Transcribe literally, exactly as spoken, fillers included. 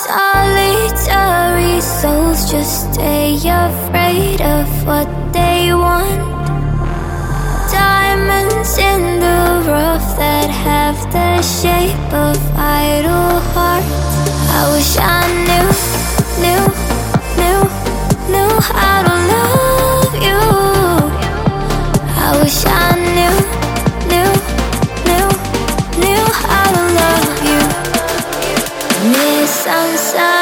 Solitary souls just stay afraid of what they want. Diamonds in the rough that have the shape of idle hearts. I wish I knew, knew, knew, knew how to love you. I wish I knew, knew, knew, knew how to love you. Near sunset